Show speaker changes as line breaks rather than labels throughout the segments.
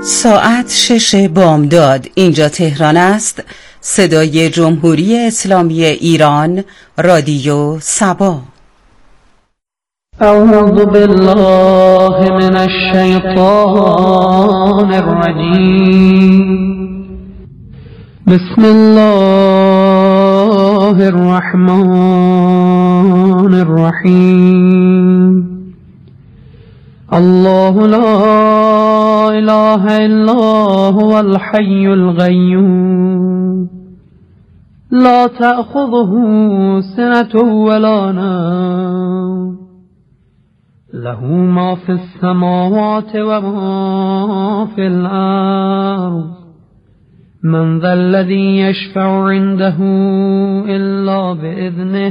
ساعت 6 بامداد اینجا تهران است. صدای جمهوری اسلامی ایران، رادیو سبا.
اعوذ بالله من الشیطان الرجیم. بسم الله الرحمن الرحیم. الله لا اله الا هو الحي القيوم لا تأخذه سنة ولا نوم له ما في السماوات وما في الأرض من ذا الذي يشفع عنده إلا بإذنه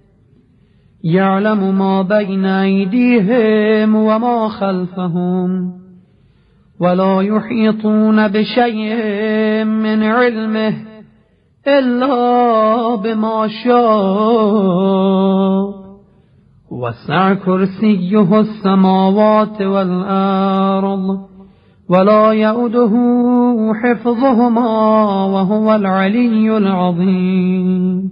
يعلم ما بين أيديهم وما خلفهم ولا يحيطون بشيء من علمه إلا بما شاء وسع كرسيه السماوات والأرض ولا يؤوده حفظهما وهو العلي العظيم.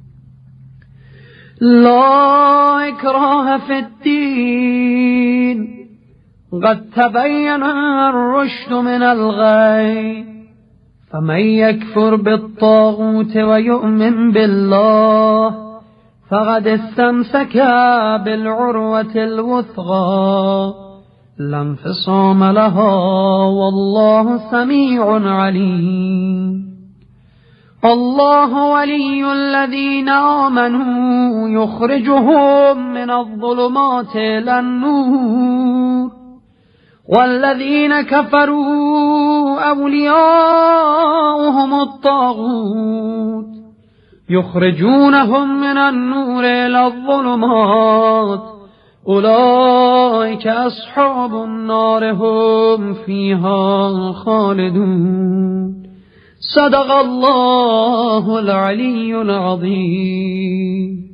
لا إكراه في الدين قد تبين الرشد من الغي فمن يكفر بالطاغوت ويؤمن بالله فقد استمسك بالعروة الوثقى لا انفصام لها والله سميع عليم. الله ولي الذين آمنوا يخرجهم من الظلمات إلى النور والذين كفروا أولياؤهم الطاغوت يخرجونهم من النور إلى الظلمات أولئك أصحاب النار هم فيها خالدون. صدق الله العلي العظيم.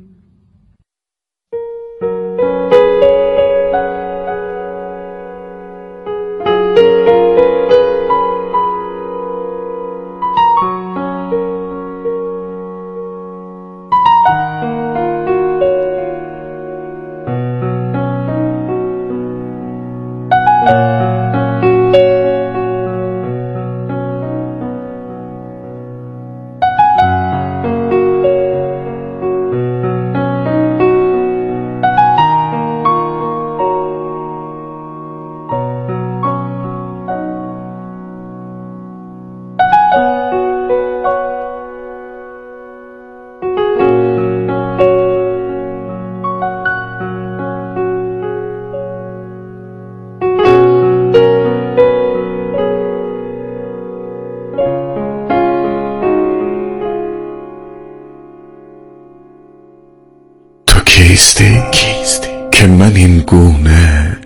کیستی که من این گونه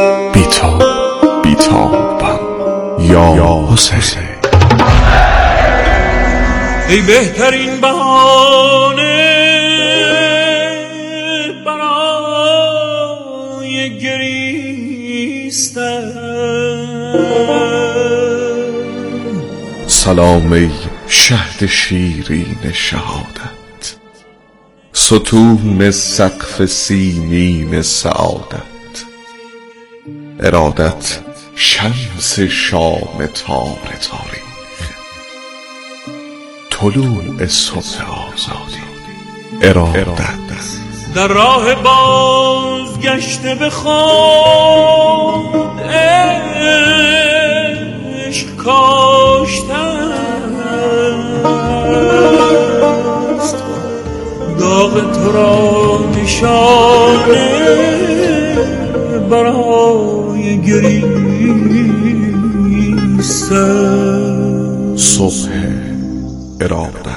بیتابم یا حسین؟
ای بهترین بهانه برای گریستن.
سلام ای شهد شیرین شهادت، ستون سقف سیمین سعادت، ارادت شمس شام تار تاریخ، طلوع صبح آزادی، ارادت
در راه بازگشت به خود عشق کاشتن است، داغ تو را نشانه برای گریستن.
صبح ارادت.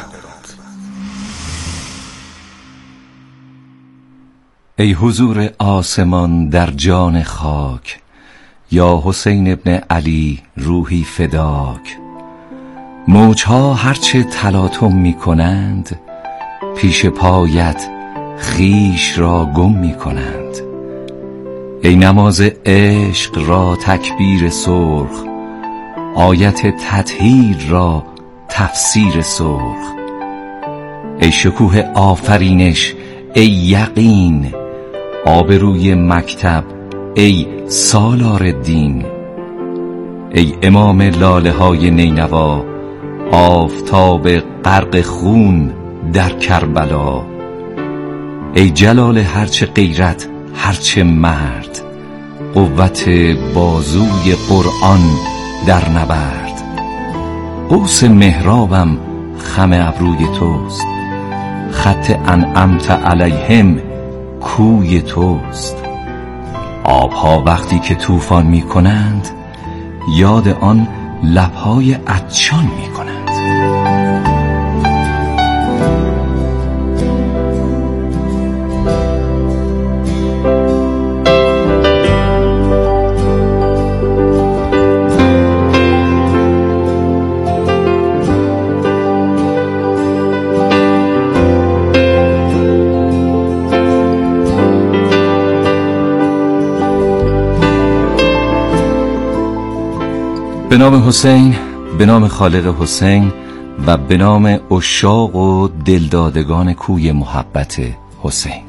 ای حضور آسمان در جان خاک، یا حسین ابن علی روحی فداک. موجها هرچه تلاطم می کنند، پیش پایت خویش را گم می کنند. ای نماز عشق را تکبیر سرخ، آیت تطهیر را تفسیر سرخ. ای شکوه آفرینش، ای یقین، آبروی مکتب، ای سالار دین. ای امام لاله های نینوا، آفتاب غرق خون در کربلا. ای جلال هرچه غیرت هرچه مرد، قوت بازوی قرآن در نبرد. قوس محرابم خم ابروی توست، خط انعمت علیهم کوی توست. آبها وقتی که طوفان می کنند، یاد آن لبهای عطشان می کنند. به نام حسین، به نام خالق حسین و به نام عشاق و دلدادگان کوی محبت حسین.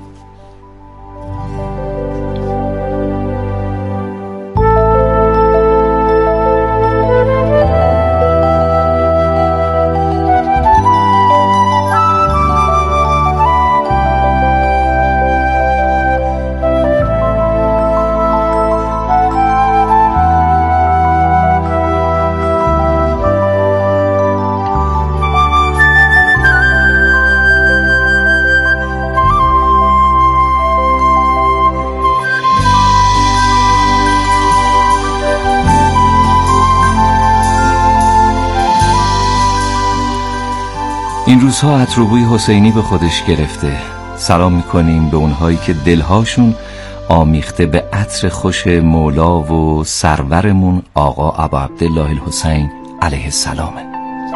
این روزها عطربوی حسینی به خودش گرفته. سلام میکنیم به اونهایی که دلهاشون آمیخته به عطر خوش مولا و سرورمون آقا ابا عبدالله الحسین علیه السلامه.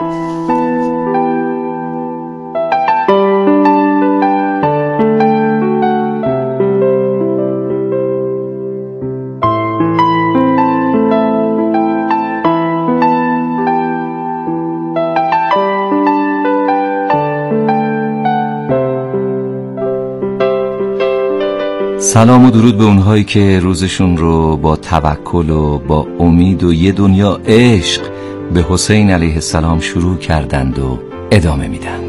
سلام و درود به اونهایی که روزشون رو با توکل و با امید و یه دنیا عشق به حسین علیه السلام شروع کردند و ادامه میدند.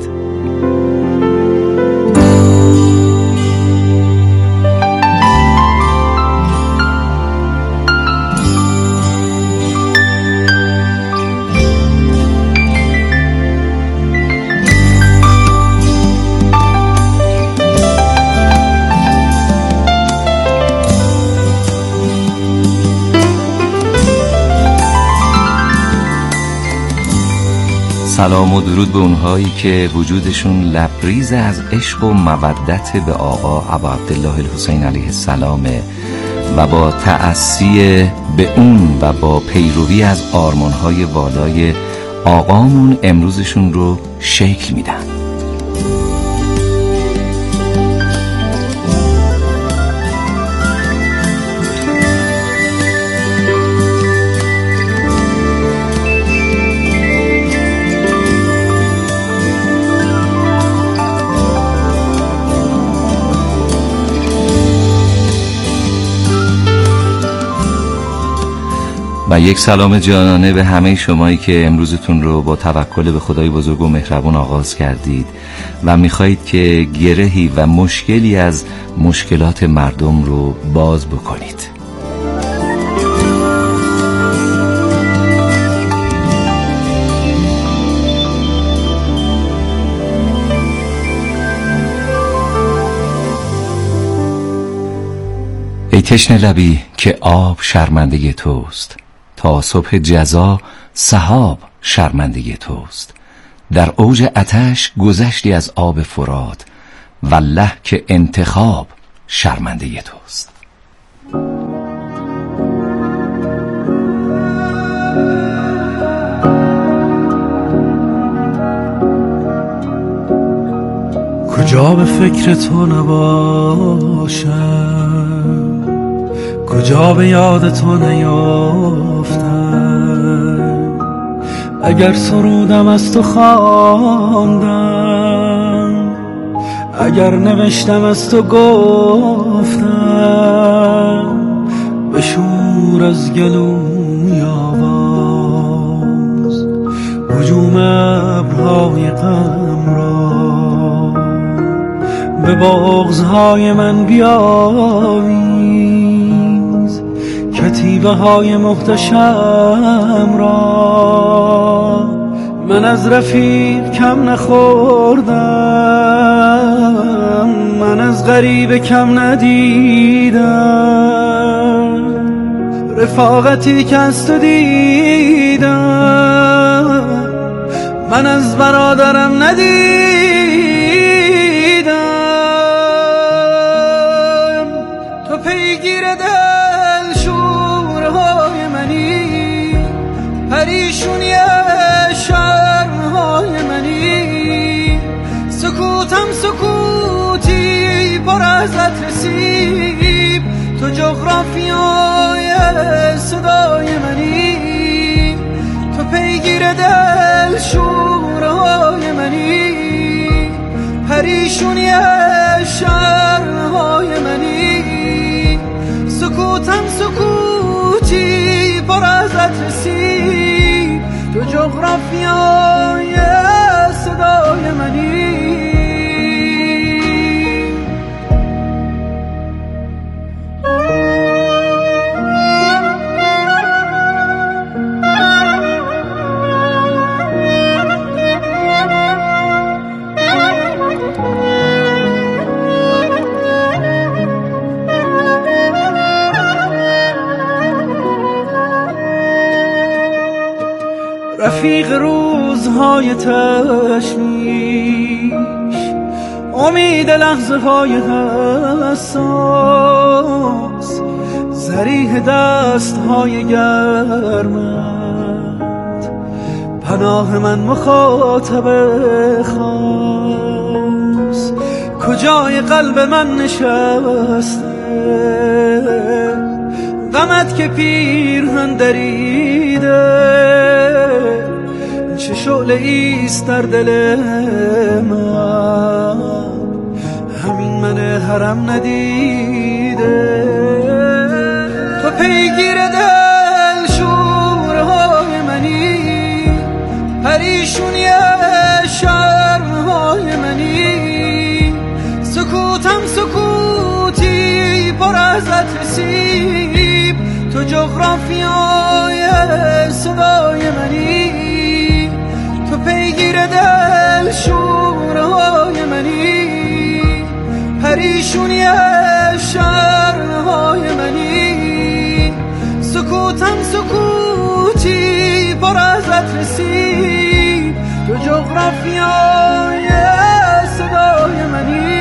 سلام و درود به اونهایی که وجودشون لبریز از عشق و مودت به آقا ابا عبدالله الحسین علیه السلامه و با تأسی به اون و با پیروی از آرمانهای والای آقامون امروزشون رو شکل میدن. و یک سلام جانانه به همه شمایی که امروزتون رو با توکل به خدای بزرگ و مهربون آغاز کردید و میخواهید که گرهی و مشکلی از مشکلات مردم رو باز بکنید. ای تشنه لبی که آب شرمنده توست، تا صبح جزا سحاب شرمنده توست. در اوج آتش گذشتی از آب فرات، والله که انتخاب شرمنده توست.
کجا به فکر تو نباشم، کجا به یاد تو نیافتم، اگر سرودم از تو خواندم، اگر نوشتم از تو گفتم، بشور از گلوی آواز هجوم ابرهای غم را، به بغضهای من بیاویز کتیبه های محتشم را. من از رفیق کم نخوردم، من از غریب کم ندیدم، رفاقتی که از تو دیدم من از برادرم ندیدم. تو پیگیر دل شورهای منی، پریشونی شرمهای منی، سکوتم سکوتی پر از رسیب، تو جغرافیای صدای منی. تو پیگیر دل شورهای منی، پریشونی شرمهای منی، سکوتم سکوتی پر از رسیب، تو جغرافیای صدای منی. رفیق روزهای تشویش، امید لحظه های حساس، ذریح دست های گرمت، پناه من مخاطب خاص. کجای قلب من نشسته غمت که پیرهن دریده، چه شعله ایست در دل من، همین من حرم ندیده. تو پیگیر دل شورهای منی، پریشونی شرمهای منی، سکوتم سکوتی پر از رسیب، تو جغرافیای صدای منی. تو پیگیر دل شورهای منی، پریشونی شرمهای منی، سکوتم سکوتی پر از رسیب، تو جغرافیای صدای منی.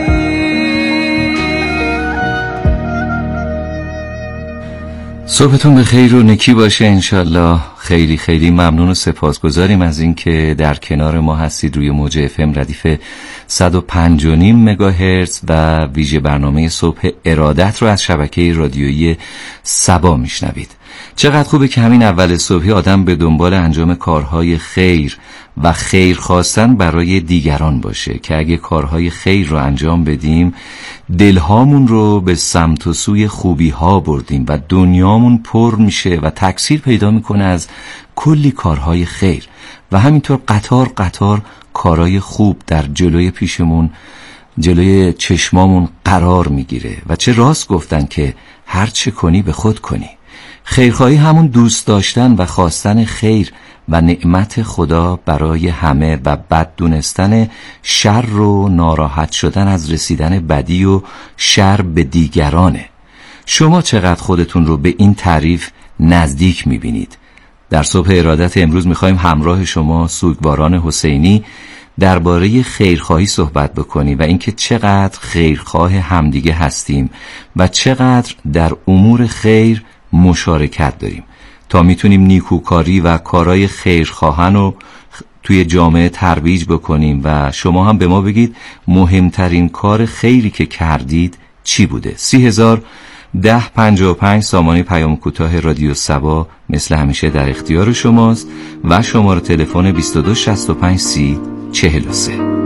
صبحتون بخیر و نکی باشه انشالله. خیلی خیلی ممنون و سپاسگزاریم از این که در کنار ما هستید. روی موج FM ردیف 105.5 مگاهرتز و ویژه برنامه صبح ارادت رو از شبکه رادیویی سبا میشنوید. چقدر خوبه که همین اول صبحی آدم به دنبال انجام کارهای خیر و خیر خواستن برای دیگران باشه، که اگه کارهای خیر رو انجام بدیم دلهامون رو به سمت و سوی خوبی ها بردیم و دنیامون پر میشه و تکثیر پیدا میکنه از کلی کارهای خیر و همینطور قطار قطار کارهای خوب در جلوی پیشمون، جلوی چشمامون قرار میگیره. و چه راست گفتن که هر چه کنی به خود کنی. خیرخواهی همون دوست داشتن و خواستن خیر و نعمت خدا برای همه و بد دونستن شر و ناراحت شدن از رسیدن بدی و شر به دیگرانه. شما چقدر خودتون رو به این تعریف نزدیک میبینید؟ در صبح ارادت امروز میخوایم همراه شما سوگواران حسینی درباره خیرخواهی صحبت بکنیم و اینکه چقدر خیرخواه همدیگه هستیم و چقدر در امور خیر مشارکت داریم تا میتونیم نیکوکاری و کارهای خیرخواهان رو توی جامعه ترویج بکنیم. و شما هم به ما بگید مهمترین کار خیری که کردید چی بوده. 30,000 1055 سامانه پیام کوتاه رادیو صبا مثل همیشه در اختیار شماست و شماره تلفن 2265 30 43.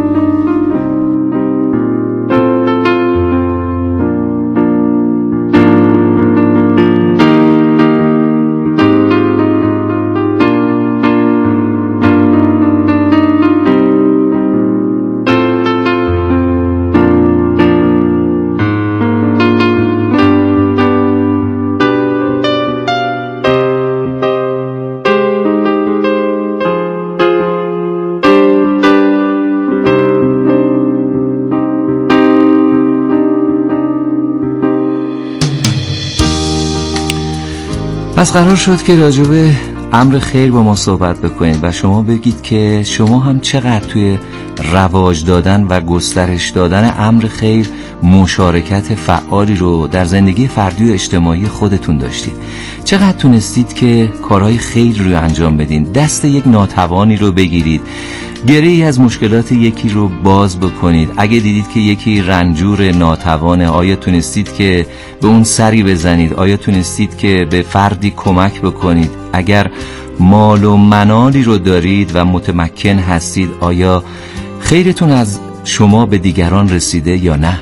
پس قرار شد که راجع به امر خیر با ما صحبت بکنید و شما بگید که شما هم چقدر توی رواج دادن و گسترش دادن امر خیر مشارکت فعالی رو در زندگی فردی و اجتماعی خودتون داشتید. چقدر تونستید که کارهای خیر رو انجام بدین، دست یک ناتوانی رو بگیرید، گره‌ای از مشکلات یکی رو باز بکنید. اگه دیدید که یکی رنجور ناتوانه، آیا تونستید که به اون سری بزنید؟ آیا تونستید که به فردی کمک بکنید؟ اگر مال و منالی رو دارید و متمکن هستید، آیا خیرتون از شما به دیگران رسیده یا نه؟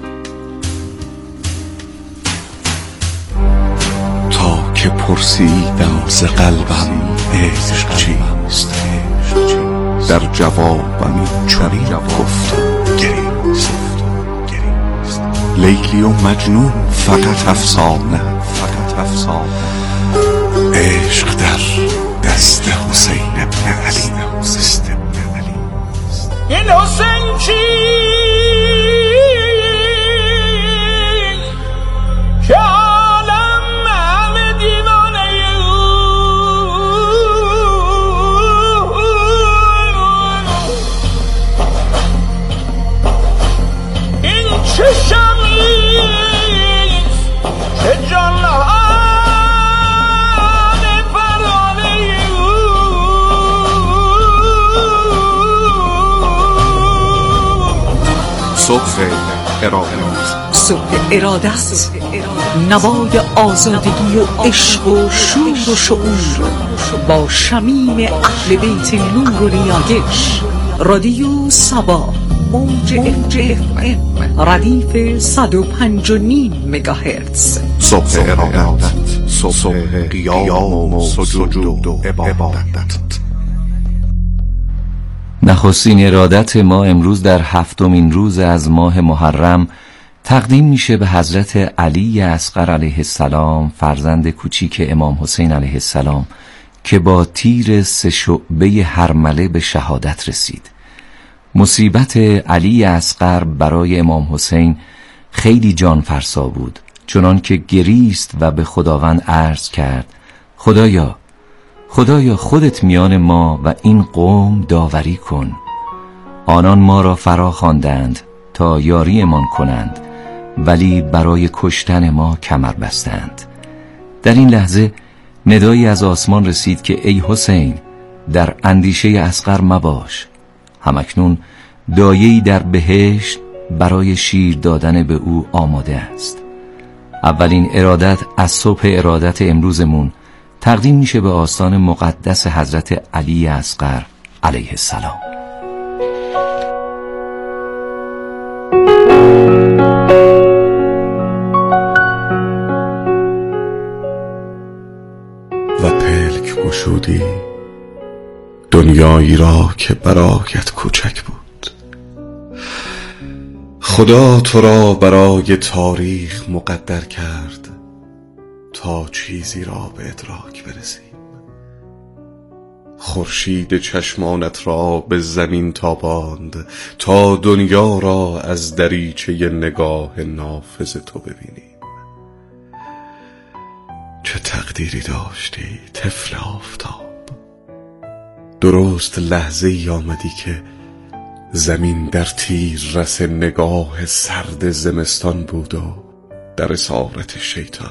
تا که پرسیدم ز قلبم عشق چیست، در جوابم این چنین گفت گریست. لیلی و مجنون فقط افسانه، عشق در دست حسین ابن علی.
این حسین چی که عالم همه دیوانه این چه شمیست که جانها
صبح
اراده است، نوای آزادگی و عشق و شور و شعور با شمیم اهل بیت نور و نیایش. رادیو صبا موج FM ردیف 105.9 مگاهرتز.
صبح ارادت، صبح قیام و سجود و عبادت.
نخستین ارادت ما امروز در 7مین روز از ماه محرم تقدیم میشه به حضرت علی اصغر علیه السلام، فرزند کوچیک امام حسین علیه السلام که با تیر 3 شعبه هرمله به شهادت رسید. مصیبت علی اصغر برای امام حسین خیلی جان فرسا بود، چنان که گریست و به خداوند عرض کرد: خدایا خودت میان ما و این قوم داوری کن. آنان ما را فرا خواندند تا یاریمان کنند، ولی برای کشتن ما کمر بستند. در این لحظه ندایی از آسمان رسید که ای حسین، در اندیشه اصغر مباش. همکنون دایه‌ای در بهشت برای شیر دادن به او آماده است. اولین ارادت از صبح ارادت امروزمون تقدیم میشه به آستان مقدس حضرت علی اصغر علیه السلام.
و پلک گشودی دنیایی را که برایت کوچک بود. خدا تو را برای تاریخ مقدر کرد تا چیزی را به ادراک برسیم. خورشید چشمانت را به زمین تاباند تا دنیا را از دریچه نگاه نافذ تو ببینیم. چه تقدیری داشتی طفل آفتاب. درست لحظه ای آمدی که زمین در تیر رس نگاه سرد زمستان بود و در اسارت شیطان.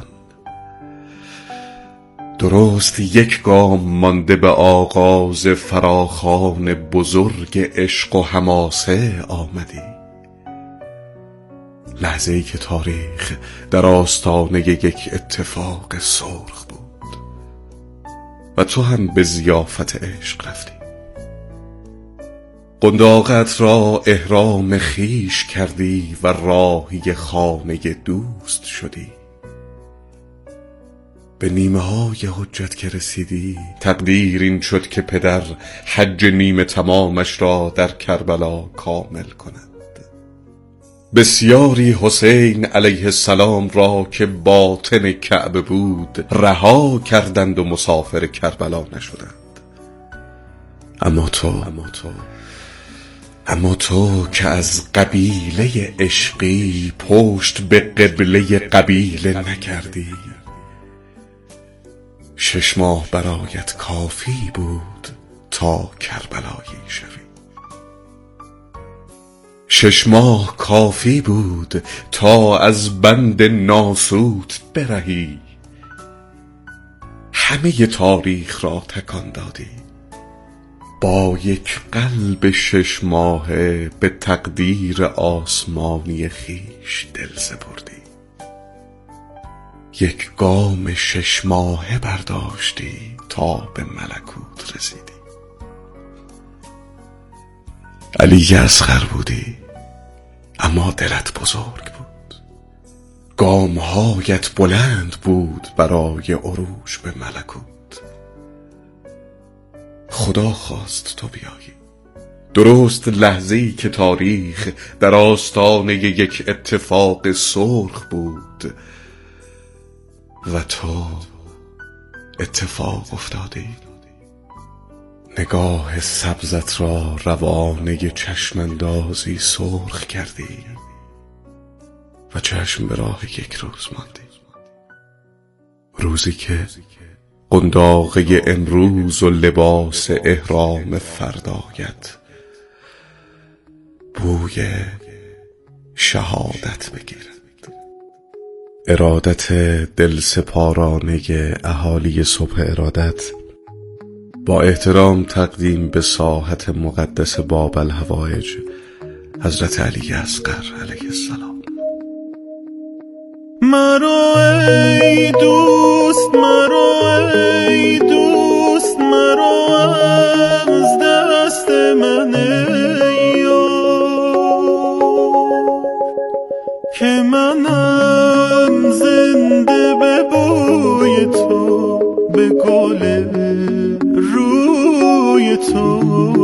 درست یک گام مانده به آغاز فراخوان بزرگ عشق و حماسه آمدی. لحظه‌ای که تاریخ در آستانه یک اتفاق سرخ بود و تو هم به ضیافت عشق رفتی. قنداقت را احرام خویش کردی و راهی خانه دوست شدی. به نیمه های حجت که رسیدی، تقدیر این شد که پدر حج نیمه تمامش را در کربلا کامل کند. بسیاری حسین علیه السلام را که باطن کعبه بود رها کردند و مسافر کربلا نشدند. اما تو که از قبیله عشقی پشت به قبله قبیله نکردی. 6 ماه برایت کافی بود تا کربلایی شوی. 6 ماه کافی بود تا از بند ناسوت برهی. همه تاریخ را تکان دادی. با یک قلب 6 ماهه به تقدیر آسمانی خویش دل سپردی. یک گام 6 ماهه برداشتی تا به ملکوت رسیدی. علی اصغر بودی اما دلت بزرگ بود. گامهایت بلند بود برای عروج به ملکوت. خدا خواست تو بیایی. درست لحظه‌ای که تاریخ در آستانه یک اتفاق سرخ بود و تو اتفاق افتادی. نگاه سبزت را روانه چشماندازی سرخ کردی و چشم به راه یک روز ماندی. روزی که قنداقه امروز و لباس احرام فردایت بوی شهادت بگیرد. ارادت دل سپارانه اهالی صبح ارادت با احترام تقدیم به ساحت مقدس باب الحوائج حضرت علی اصغر علیه السلام.
مرو ای دوست، مرو ای دوست، مرو از دست من که منم زنده به بوی تو، به گل روی تو.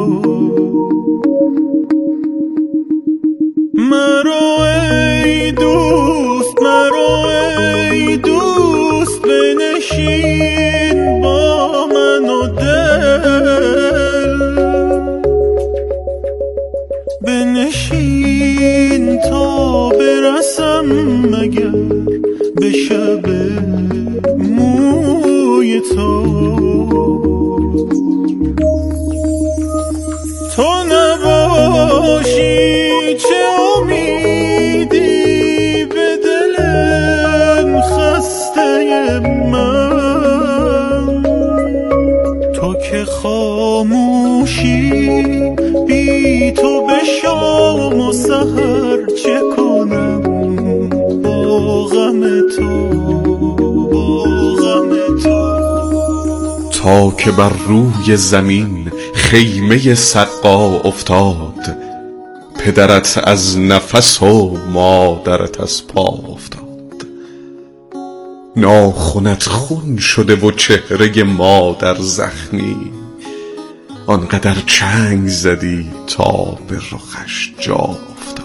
مرو ای دوست، مرو ای دوست، بنشین با من و دل، بنشین تا برسم مگر به شب موی تو. تو نباشی چه امیدی به دلم خسته من، تو که خاموشی بی تو به شام و سحر چه کنم با غم تو، با غم تو.
تا که بر روی زمین خیمه سقا افتاد، پدرت از نفس و مادرت از پا افتاد. ناخنت خون شده و چهره مادر زخمی، آنقدر چنگ زدی تا به رخش جا افتاد.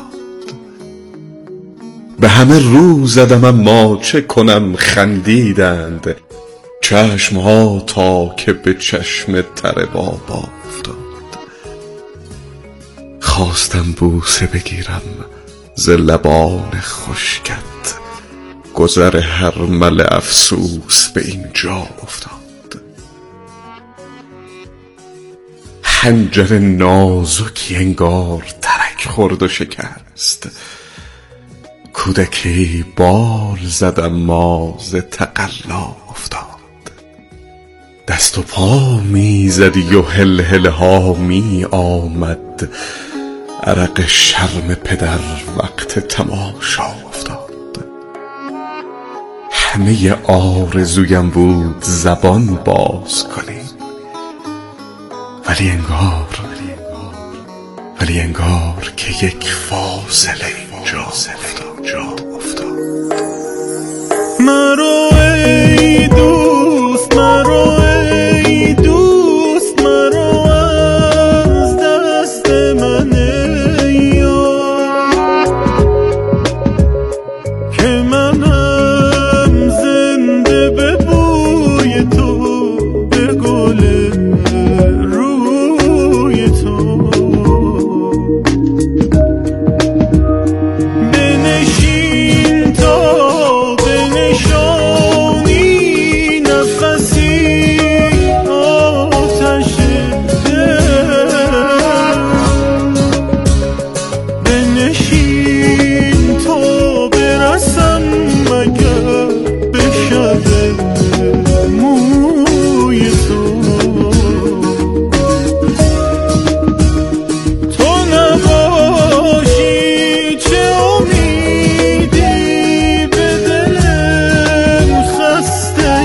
به همه رو زدم اما چه کنم خندیدند، چشمها تا که به چشم تر بابا افتاد. خواستم بوسه بگیرم ز لبان خشکت، گذر هر مل افسوس به این جا افتاد. حنجر نازکی انگار ترک خورد و شکست، کودکی بال زد اما ز تقلا افتاد. دست و پا می زدی و هلهله ها می آمد، عرق شرم پدر وقت تماشا افتاد. همه آرزویم بود زبان باز کنی، ولی انگار که یک فاصله جا افتاد.
مرو ای دوست، مرو ای دوست، مرو از دست من که منم زنده به بوی تو، به گل روی تو. بنشین تا بنشانی نفسی آتش دل. بنشین تا برسم مگر به شب موی تو. تو نباشی چه امیدی به دلم خسته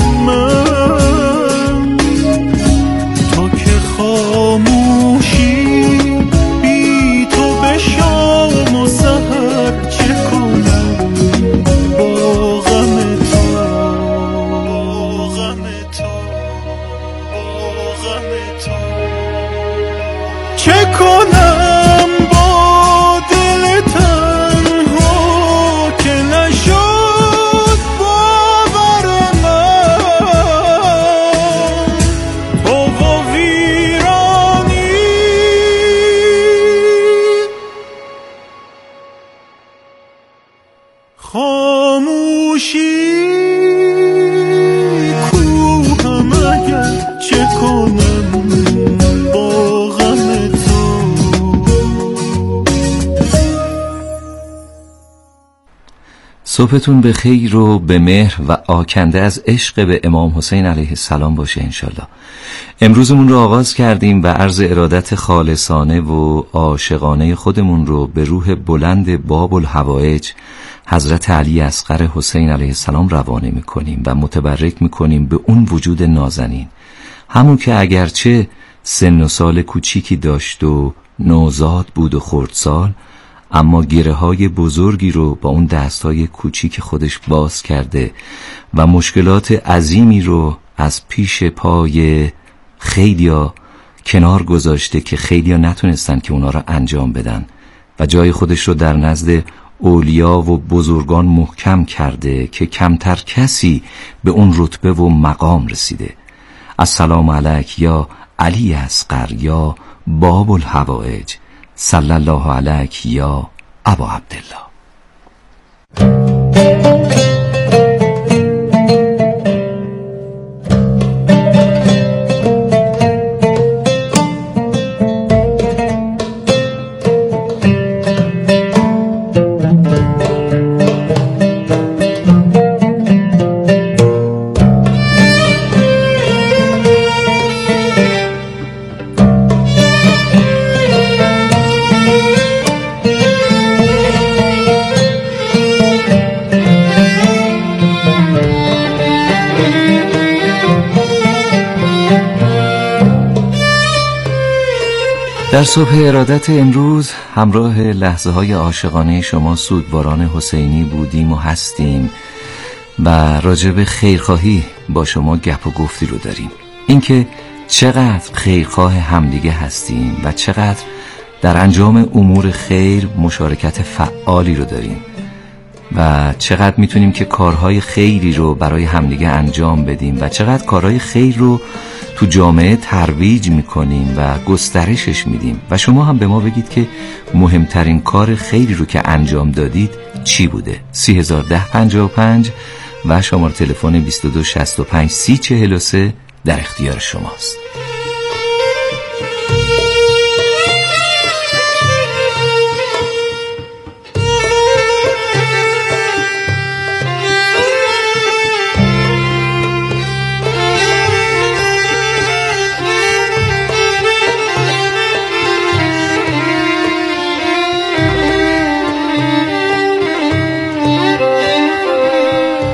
من. تو که خاموشی بی تو به شام و سحر چه کنم با غم تو، غم تو، غم تو. چه کنم با دل تنها که نشد باور من. تو و ویرانی خاموشی کوهم اگر چه کنم با غم تو.
صبحتون به خیر و به مهر و آکنده از عشق به امام حسین علیه السلام باشه انشالله. امروزمون رو آغاز کردیم و عرض ارادت خالصانه و عاشقانه خودمون رو به روح بلند باب الحوائج حضرت علی اصغر حسین علیه السلام روانه میکنیم و متبرک میکنیم به اون وجود نازنین، همون که اگرچه سن و سال کوچیکی داشت و نوزاد بود و خردسال، اما گره های بزرگی رو با اون دستای کوچیک خودش باز کرده و مشکلات عظیمی رو از پیش پای خیلیا کنار گذاشته که خیلیا نتونستن که اونا رو انجام بدن و جای خودش رو در نزد اولیا و بزرگان محکم کرده که کمتر کسی به اون رتبه و مقام رسیده. السلام علیک یا علی اصغر یا باب الحوائج، صلی الله علیک یا ابا عبدالله. در صبح ارادت امروز همراه لحظه های عاشقانه شما سوگواران حسینی بودیم و هستیم و راجع به خیرخواهی با شما گپ و گفتی رو داریم. اینکه چقدر خیرخواه همدیگه هستیم و چقدر در انجام امور خیر مشارکت فعالی رو داریم و چقدر میتونیم که کارهای خیری رو برای همدیگه انجام بدیم و چقدر کارهای خیر رو تو جامعه ترویج میکنیم و گسترشش میدیم و شما هم به ما بگید که مهمترین کار خیری رو که انجام دادید چی بوده. 301055 و شماره تلفن 2265 3043 در اختیار شماست.